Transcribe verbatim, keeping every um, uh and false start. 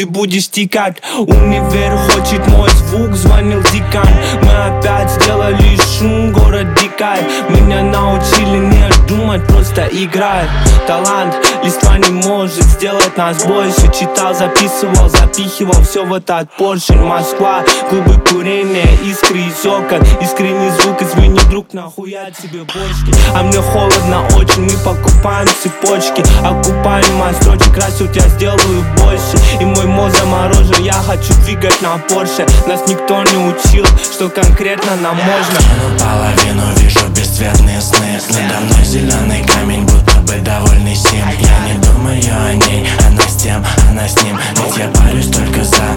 ты будешь текать. Универ хочет мой звук, звонил декан. Мы опять сделали шум, город дикает. Меня научили не думать, просто играть. Талант, листва не может сделать нас больше. Читал, записывал, запихивал все в этот поршень. Москва, клубы курения, искры из окон. Искренний звук, извини, друг, нахуя тебе бочки. А мне холодно очень, мы покупаем цепочки. Окупаемая строчек, раз у тебя сделаю больше. И мой мозг заморожен, я хочу двигать на Порше. Нас никто не учил, что конкретно нам можно. Я половину вижу бесцветные сны. Надо мной зеленый камень, будто бы довольный сим. Я не думаю о ней, она с тем, она с ним. Ведь я парюсь только за